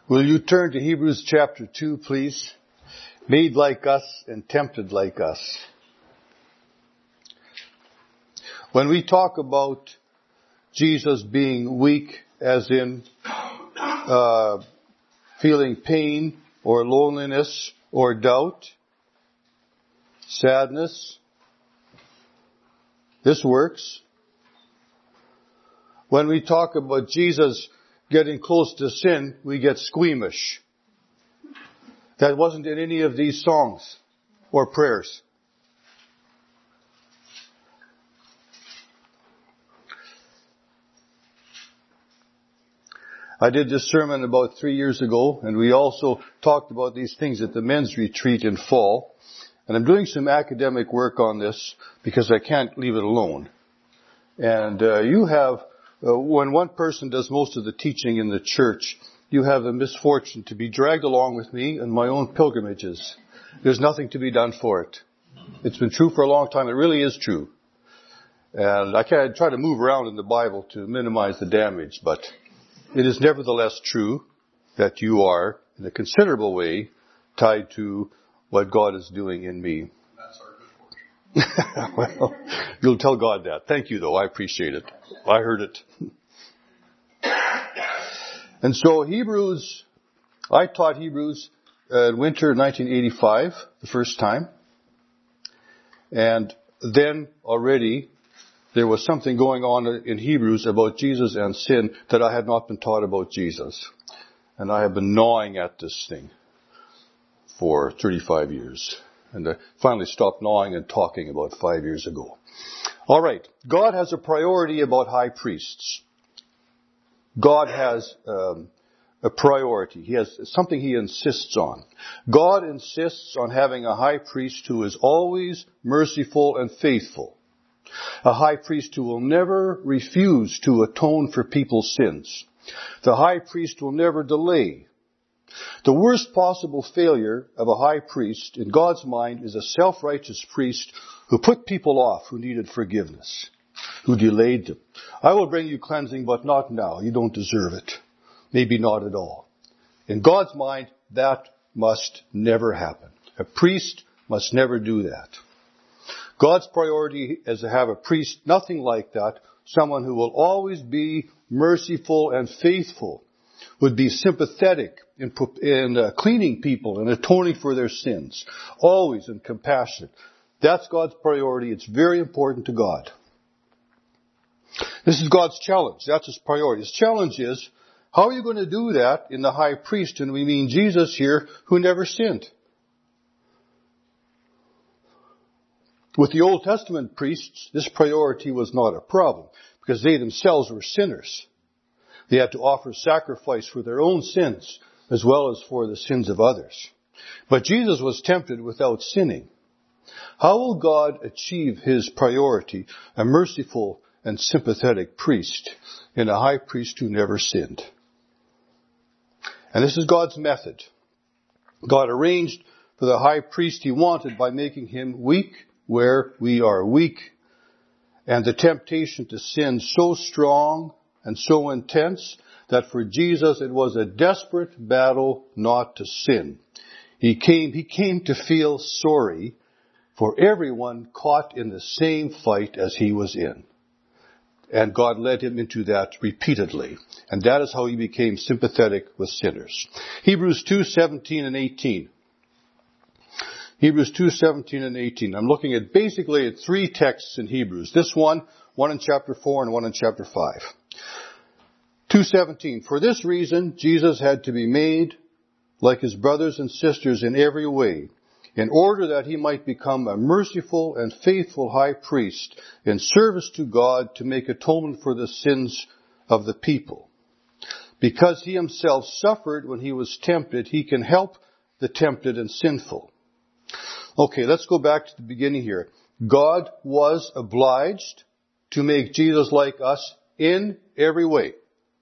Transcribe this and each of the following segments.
Will you turn to Hebrews chapter 2, please? Made like us and tempted like us. When we talk about Jesus being weak, as in feeling pain or loneliness or doubt, sadness, this works. When we talk about Jesus getting close to sin, we get squeamish. That wasn't in any of these songs or prayers. I did this sermon about 3 years ago, and we also talked about these things at the men's retreat in fall. And I'm doing some academic work on this because I can't leave it alone. And when one person does most of the teaching in the church, you have the misfortune to be dragged along with me in my own pilgrimages. There's nothing to be done for it. It's been true for a long time. It really is true. And I try to move around in the Bible to minimize the damage, but it is nevertheless true that you are, in a considerable way, tied to what God is doing in me. That's our good fortune. Well, you'll tell God that. Thank you, though. I appreciate it. I heard it. And so I taught Hebrews in winter 1985, the first time. And then already there was something going on in Hebrews about Jesus and sin that I had not been taught about Jesus. And I have been gnawing at this thing for 35 years. And I finally stopped gnawing and talking about 5 years ago. All right. God has a priority about high priests. God has a priority. He has something he insists on. God insists on having a high priest who is always merciful and faithful. A high priest who will never refuse to atone for people's sins. The high priest will never delay. The worst possible failure of a high priest in God's mind is a self-righteous priest who put people off who needed forgiveness, who delayed them. I will bring you cleansing, but not now. You don't deserve it. Maybe not at all. In God's mind, that must never happen. A priest must never do that. God's priority is to have a priest, nothing like that, someone who will always be merciful and faithful, would be sympathetic in cleaning people and atoning for their sins, always and compassionate. That's God's priority. It's very important to God. This is God's challenge. That's his priority. His challenge is, how are you going to do that in the high priest? And we mean Jesus here, who never sinned. With the Old Testament priests, this priority was not a problem because they themselves were sinners. They had to offer sacrifice for their own sins as well as for the sins of others. But Jesus was tempted without sinning. How will God achieve his priority, a merciful and sympathetic priest, in a high priest who never sinned? And this is God's method. God arranged for the high priest he wanted by making him weak where we are weak, and the temptation to sin so strong and so intense that for Jesus it was a desperate battle not to sin. He came to feel sorry for everyone caught in the same fight as he was in. And God led him into that repeatedly. And that is how he became sympathetic with sinners. Hebrews 2:17 and 18. Hebrews 2:17 and 18. I'm looking at basically at 3 texts in Hebrews. This one in chapter 4 and one in chapter 5. 2:17. For this reason, Jesus had to be made like his brothers and sisters in every way, in order that he might become a merciful and faithful high priest in service to God to make atonement for the sins of the people. Because he himself suffered when he was tempted, he can help the tempted and sinful. Okay, let's go back to the beginning here. God was obliged to make Jesus like us in every way.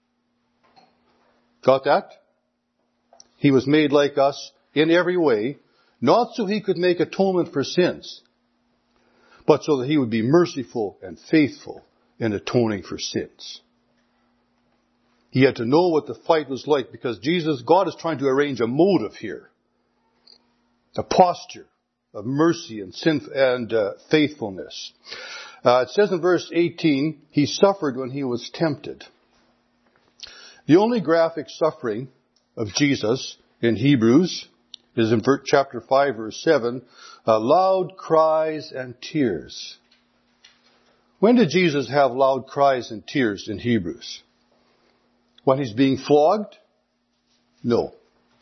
Got that? He was made like us in every way, not so he could make atonement for sins, but so that he would be merciful and faithful in atoning for sins. He had to know what the fight was like, because God is trying to arrange a motive here. A posture of mercy and faithfulness. It says in verse 18, he suffered when he was tempted. The only graphic suffering of Jesus in Hebrews is in chapter 5, verse 7, loud cries and tears. When did Jesus have loud cries and tears in Hebrews? When he's being flogged? No.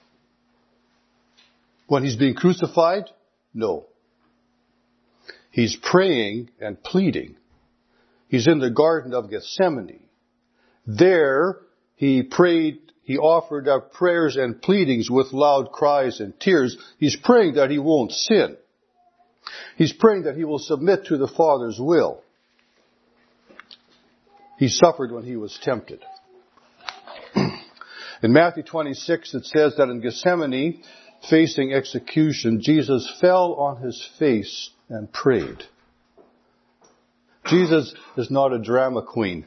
When he's being crucified? No. He's praying and pleading. He's in the Garden of Gethsemane. There, he offered up prayers and pleadings with loud cries and tears. He's praying that he won't sin. He's praying that he will submit to the Father's will. He suffered when he was tempted. In Matthew 26, it says that in Gethsemane, facing execution, Jesus fell on his face and prayed. Jesus is not a drama queen.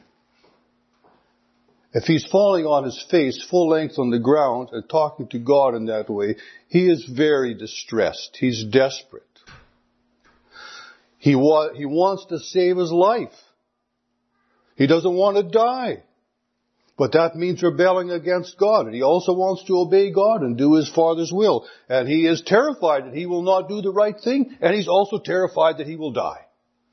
If he's falling on his face full length on the ground and talking to God in that way, he is very distressed. He's desperate. He wants to save his life. He doesn't want to die. But that means rebelling against God. And he also wants to obey God and do his Father's will. And he is terrified that he will not do the right thing. And he's also terrified that he will die.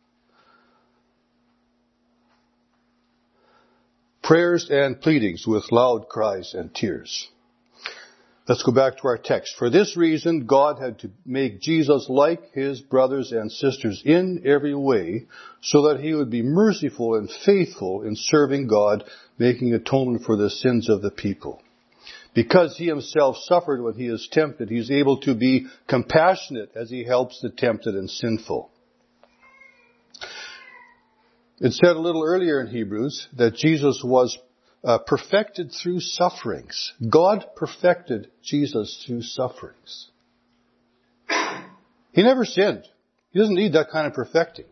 Prayers and pleadings with loud cries and tears. Let's go back to our text. For this reason, God had to make Jesus like his brothers and sisters in every way, so that he would be merciful and faithful in serving God, making atonement for the sins of the people. Because he himself suffered when he is tempted, he is able to be compassionate as he helps the tempted and sinful. It said a little earlier in Hebrews that Jesus was perfected through sufferings. God perfected Jesus through sufferings. He never sinned. He doesn't need that kind of perfecting.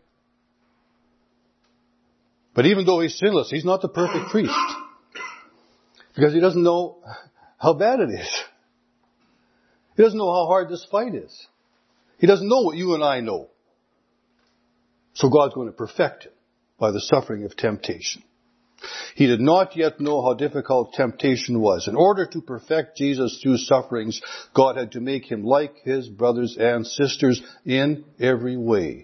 But even though he's sinless, he's not the perfect priest. Because he doesn't know how bad it is. He doesn't know how hard this fight is. He doesn't know what you and I know. So God's going to perfect him by the suffering of temptation. He did not yet know how difficult temptation was. In order to perfect Jesus through sufferings, God had to make him like his brothers and sisters in every way,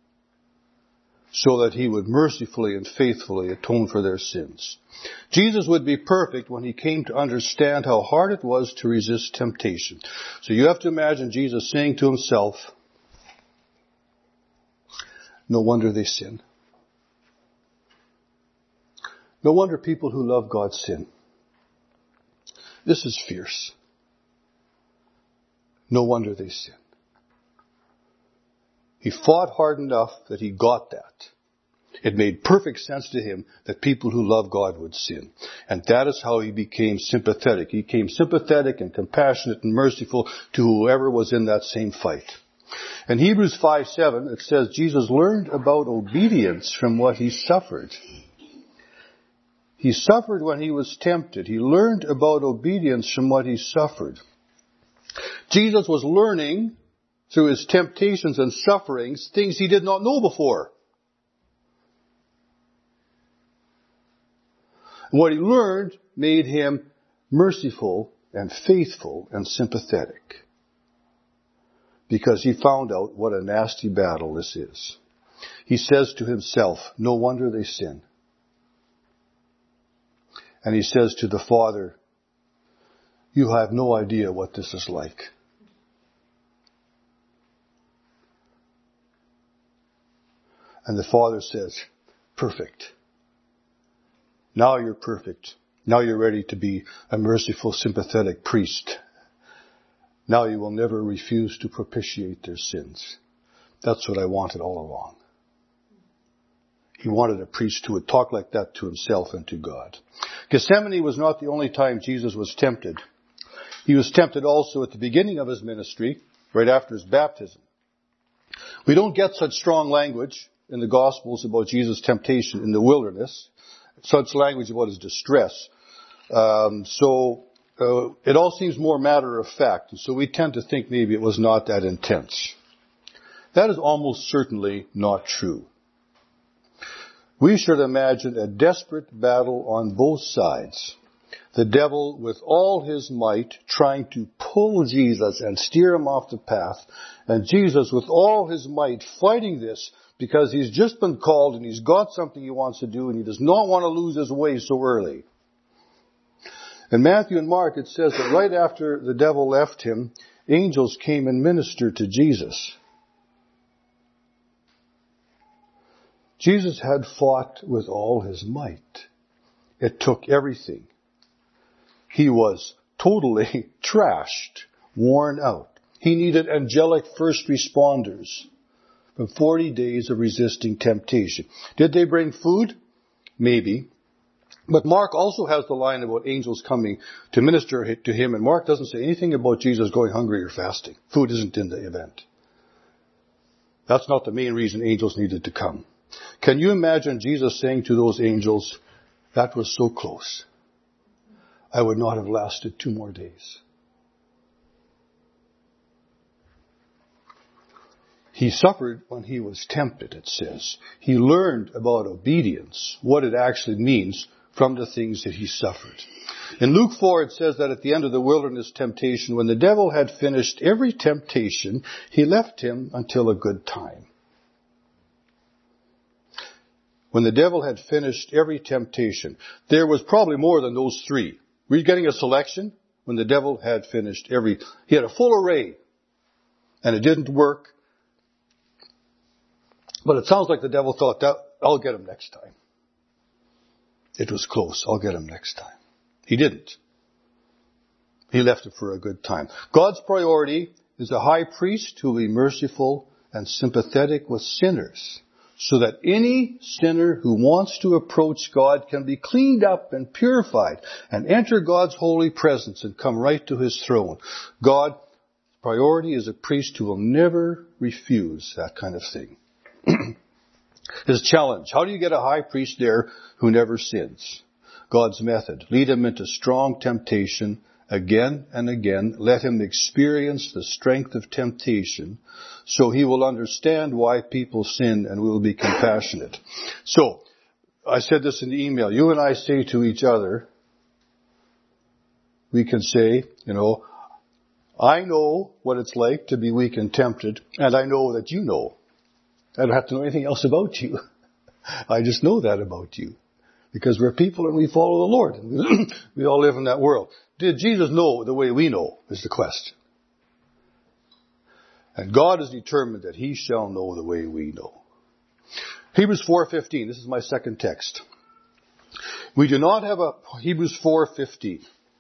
so that he would mercifully and faithfully atone for their sins. Jesus would be perfect when he came to understand how hard it was to resist temptation. So you have to imagine Jesus saying to himself, no wonder they sin. No wonder people who love God sin. This is fierce. No wonder they sin. He fought hard enough that he got that. It made perfect sense to him that people who love God would sin. And that is how he became sympathetic. He became sympathetic and compassionate and merciful to whoever was in that same fight. In Hebrews 5:7, it says Jesus learned about obedience from what he suffered. He suffered when he was tempted. He learned about obedience from what he suffered. Jesus was learning through his temptations and sufferings things he did not know before. And what he learned made him merciful and faithful and sympathetic, because he found out what a nasty battle this is. He says to himself, no wonder they sin. And he says to the Father, you have no idea what this is like. And the Father says, perfect. Now you're perfect. Now you're ready to be a merciful, sympathetic priest. Now you will never refuse to propitiate their sins. That's what I wanted all along. He wanted a priest who would talk like that to himself and to God. Gethsemane was not the only time Jesus was tempted. He was tempted also at the beginning of his ministry, right after his baptism. We don't get such strong language in the Gospels about Jesus' temptation in the wilderness, such language about his distress. It all seems more matter of fact. And so we tend to think maybe it was not that intense. That is almost certainly not true. We should imagine a desperate battle on both sides. The devil with all his might trying to pull Jesus and steer him off the path. And Jesus with all his might fighting this because he's just been called and he's got something he wants to do and he does not want to lose his way so early. In Matthew and Mark it says that right after the devil left him, angels came and ministered to Jesus. Jesus had fought with all his might. It took everything. He was totally trashed, worn out. He needed angelic first responders for 40 days of resisting temptation. Did they bring food? Maybe. But Mark also has the line about angels coming to minister to him, and Mark doesn't say anything about Jesus going hungry or fasting. Food isn't in the event. That's not the main reason angels needed to come. Can you imagine Jesus saying to those angels, "That was so close. I would not have lasted 2 more days." He suffered when he was tempted, it says. He learned about obedience, what it actually means from the things that he suffered. In Luke 4, it says that at the end of the wilderness temptation, when the devil had finished every temptation, he left him until a good time. When the devil had finished every temptation, there was probably more than those 3. Were you getting a selection? When the devil had finished he had a full array, and it didn't work. But it sounds like the devil thought, that I'll get him next time. It was close. I'll get him next time. He didn't. He left it for a good time. God's priority is a high priest who will be merciful and sympathetic with sinners, so that any sinner who wants to approach God can be cleaned up and purified and enter God's holy presence and come right to his throne. God's priority is a priest who will never refuse that kind of thing. His challenge: how do you get a high priest there who never sins? God's method: lead him into strong temptation again and again. Let him experience the strength of temptation so he will understand why people sin and will be compassionate. So, I said this in the email. You and I say to each other, we can say, I know what it's like to be weak and tempted, and I know that you know. I don't have to know anything else about you. I just know that about you. Because we're people and we follow the Lord. We all live in that world. Did Jesus know the way we know is the question. And God is determined that he shall know the way we know. Hebrews 4:15. This is my second text. We do not have Hebrews 4:15.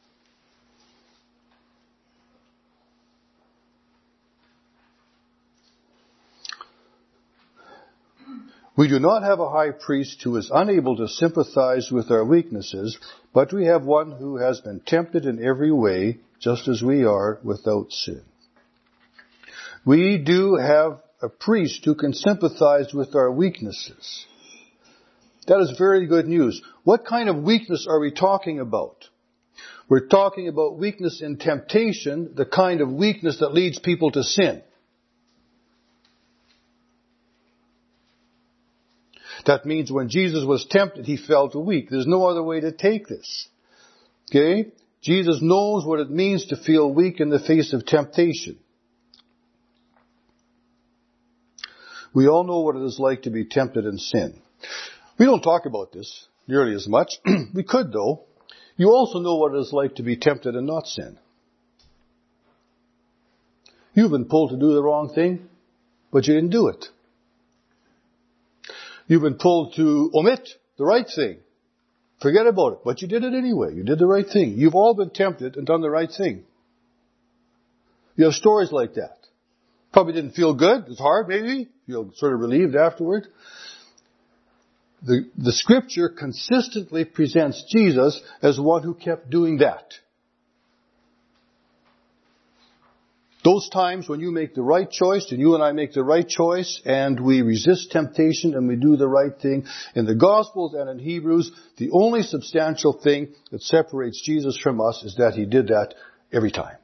We do not have a high priest who is unable to sympathize with our weaknesses, but we have one who has been tempted in every way, just as we are, without sin. We do have a priest who can sympathize with our weaknesses. That is very good news. What kind of weakness are we talking about? We're talking about weakness in temptation, the kind of weakness that leads people to sin. That means when Jesus was tempted, he felt weak. There's no other way to take this. Okay? Jesus knows what it means to feel weak in the face of temptation. We all know what it is like to be tempted in sin. We don't talk about this nearly as much. We could, though. You also know what it is like to be tempted and not sin. You've been pulled to do the wrong thing, but you didn't do it. You've been told to omit the right thing. Forget about it. But you did it anyway. You did the right thing. You've all been tempted and done the right thing. You have stories like that. Probably didn't feel good. It's hard, maybe. Feel sort of relieved afterward. The scripture consistently presents Jesus as one who kept doing that. Those times when you make the right choice, and you and I make the right choice, and we resist temptation and we do the right thing, in the Gospels and in Hebrews, the only substantial thing that separates Jesus from us is that he did that every time.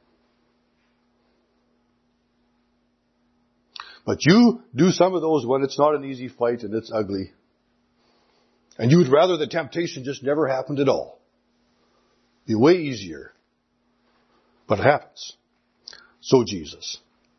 But you do some of those when it's not an easy fight and it's ugly. And you would rather the temptation just never happened at all. It'd be way easier. But it happens. So Jesus.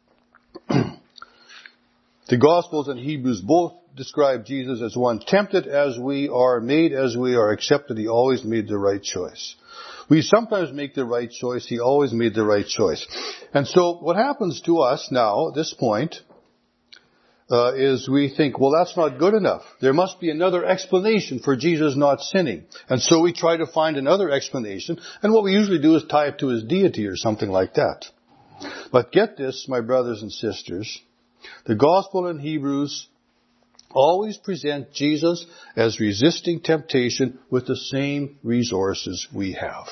The Gospels and Hebrews both describe Jesus as one tempted as we are, made as we are, except that he always made the right choice. We sometimes make the right choice. He always made the right choice. And so what happens to us now at this point is we think, well, that's not good enough. There must be another explanation for Jesus not sinning. And so we try to find another explanation. And what we usually do is tie it to his deity or something like that. But get this, my brothers and sisters, the Gospel in Hebrews always present Jesus as resisting temptation with the same resources we have.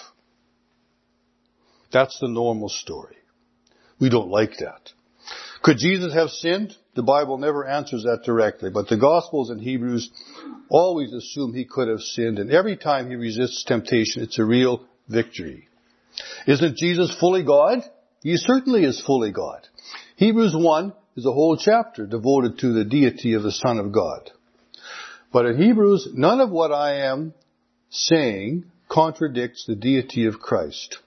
That's the normal story. We don't like that. Could Jesus have sinned? The Bible never answers that directly, but the Gospels and Hebrews always assume he could have sinned, and every time he resists temptation, it's a real victory. Isn't Jesus fully God? He certainly is fully God. Hebrews 1 is a whole chapter devoted to the deity of the Son of God. But in Hebrews, none of what I am saying contradicts the deity of Christ.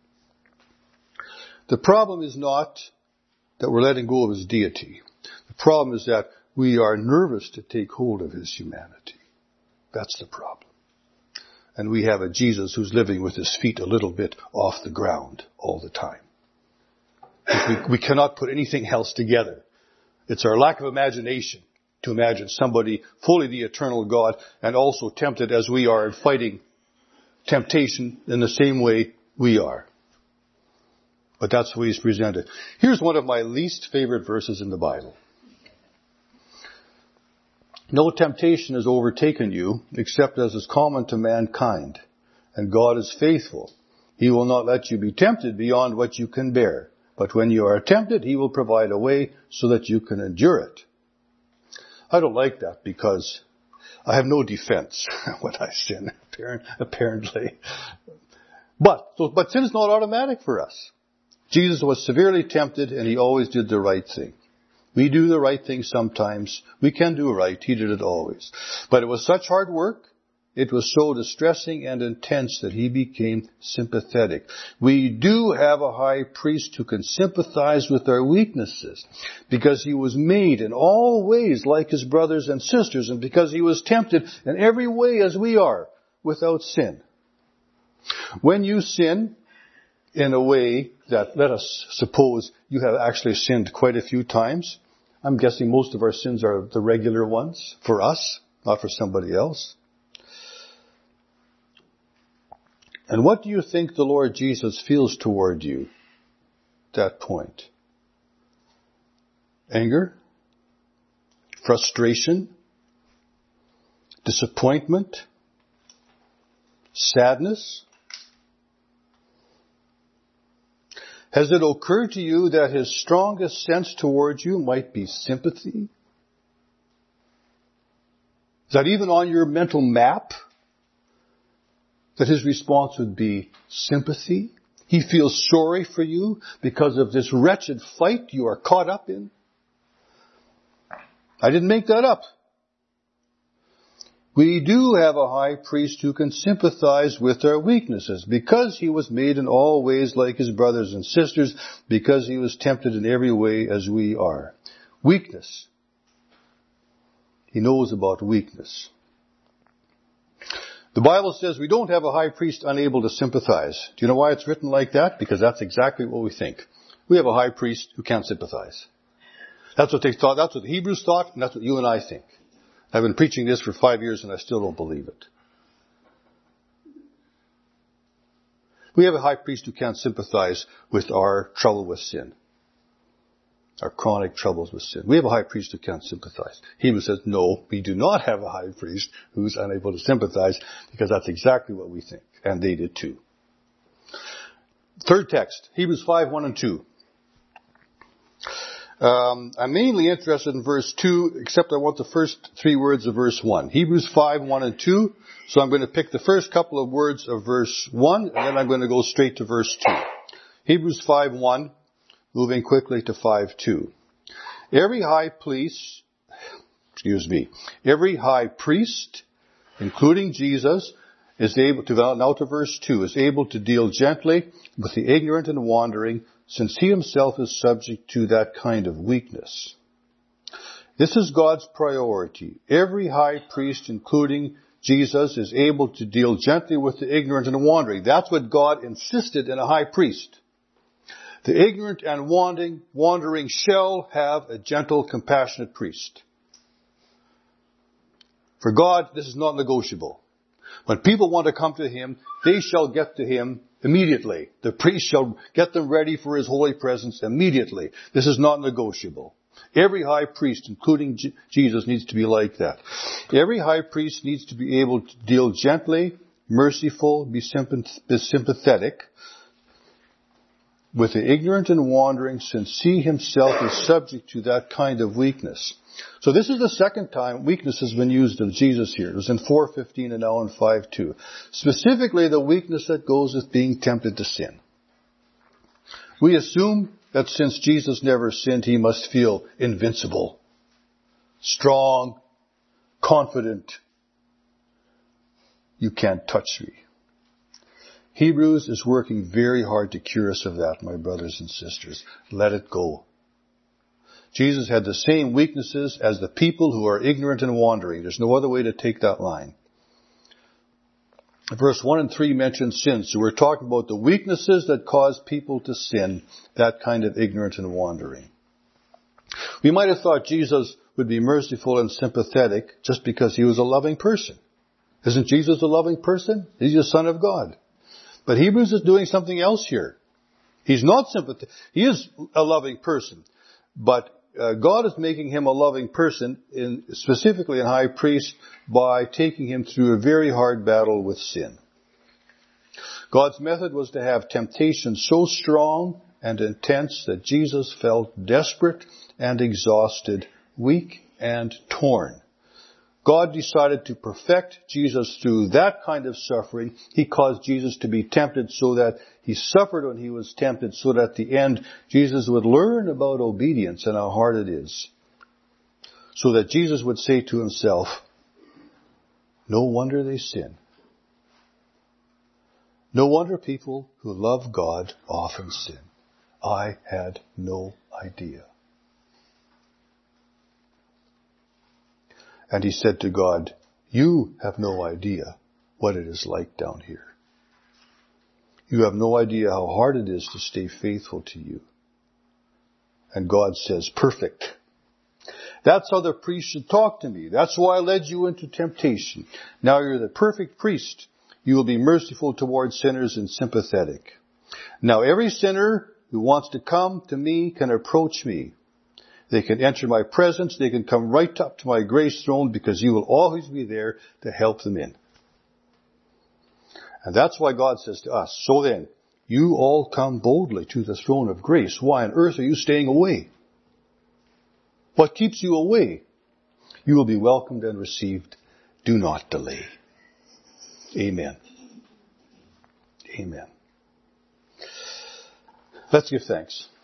The problem is not that we're letting go of his deity. The problem is that we are nervous to take hold of his humanity. That's the problem. And we have a Jesus who's living with his feet a little bit off the ground all the time. We cannot put anything else together. It's our lack of imagination to imagine somebody fully the eternal God and also tempted as we are and fighting temptation in the same way we are. But that's the way he's presented. Here's one of my least favorite verses in the Bible. No temptation has overtaken you except as is common to mankind. And God is faithful. He will not let you be tempted beyond what you can bear. But when you are tempted, he will provide a way so that you can endure it. I don't like that because I have no defense when I sin, apparently. But sin is not automatic for us. Jesus was severely tempted and he always did the right thing. We do the right thing sometimes. We can do right. He did it always. But it was such hard work. It was so distressing and intense that he became sympathetic. We do have a high priest who can sympathize with our weaknesses because he was made in all ways like his brothers and sisters and because he was tempted in every way as we are without sin. When you sin in a way that, let us suppose, you have actually sinned quite a few times, I'm guessing most of our sins are the regular ones for us, not for somebody else. And what do you think the Lord Jesus feels toward you at that point? Anger? Frustration? Disappointment? Sadness? Has it occurred to you that his strongest sense towards you might be sympathy? Is that even on your mental map? That his response would be sympathy? He feels sorry for you because of this wretched fight you are caught up in? I didn't make that up. We do have a high priest who can sympathize with our weaknesses because he was made in all ways like his brothers and sisters, because he was tempted in every way as we are. Weakness. He knows about weakness. The Bible says we don't have a high priest unable to sympathize. Do you know why it's written like that? Because that's exactly what we think. We have a high priest who can't sympathize. That's what they thought. That's what the Hebrews thought, and that's what you and I think. I've been preaching this for 5 years and I still don't believe it. We have a high priest who can't sympathize with our trouble with sin. Our chronic troubles with sin. We have a high priest who can't sympathize. Hebrews says, no, we do not have a high priest who's unable to sympathize, because that's exactly what we think. And they did too. Third text, Hebrews 5:1 and 2. I'm mainly interested in verse 2, except I want the first 3 words of verse 1. Hebrews 5, 1 and 2. So I'm going to pick the first couple of words of verse 1, and then I'm going to go straight to verse 2. Hebrews 5, 1, moving quickly to 5, 2. Every high priest, including Jesus, is able to, now to verse 2, is able to deal gently with the ignorant and wandering, since he himself is subject to that kind of weakness. This is God's priority. Every high priest, including Jesus, is able to deal gently with the ignorant and wandering. That's what God insisted in a high priest. The ignorant and wandering shall have a gentle, compassionate priest. For God, this is not negotiable. When people want to come to Him, they shall get to Him immediately. The priest shall get them ready for His holy presence immediately. This is not negotiable. Every high priest, including Jesus, needs to be like that. Every high priest needs to be able to deal gently, merciful, be sympathetic with the ignorant and wandering, since He Himself is subject to that kind of weakness. So this is the second time weakness has been used of Jesus here. It was in 4:15 and now in 5:2. Specifically, the weakness that goes with being tempted to sin. We assume that since Jesus never sinned, He must feel invincible, strong, confident. You can't touch me. Hebrews is working very hard to cure us of that, my brothers and sisters. Let it go. Jesus had the same weaknesses as the people who are ignorant and wandering. There's no other way to take that line. Verse 1 and 3 mention sin. So we're talking about the weaknesses that cause people to sin, that kind of ignorant and wandering. We might have thought Jesus would be merciful and sympathetic just because He was a loving person. Isn't Jesus a loving person? He's the Son of God. But Hebrews is doing something else here. He's not sympathetic. He is a loving person. But God is making Him a loving person, specifically in high priest, by taking Him through a very hard battle with sin. God's method was to have temptation so strong and intense that Jesus felt desperate and exhausted, weak and torn. God decided to perfect Jesus through that kind of suffering. He caused Jesus to be tempted so that He suffered when He was tempted, so that at the end Jesus would learn about obedience and how hard it is. So that Jesus would say to Himself, no wonder they sin. No wonder people who love God often sin. I had no idea. And He said to God, you have no idea what it is like down here. You have no idea how hard it is to stay faithful to you. And God says, perfect. That's how the priest should talk to me. That's why I led you into temptation. Now you're the perfect priest. You will be merciful towards sinners and sympathetic. Now every sinner who wants to come to me can approach me. They can enter my presence. They can come right up to my grace throne, because you will always be there to help them in. And that's why God says to us, so then, you all come boldly to the throne of grace. Why on earth are you staying away? What keeps you away? You will be welcomed and received. Do not delay. Amen. Amen. Let's give thanks.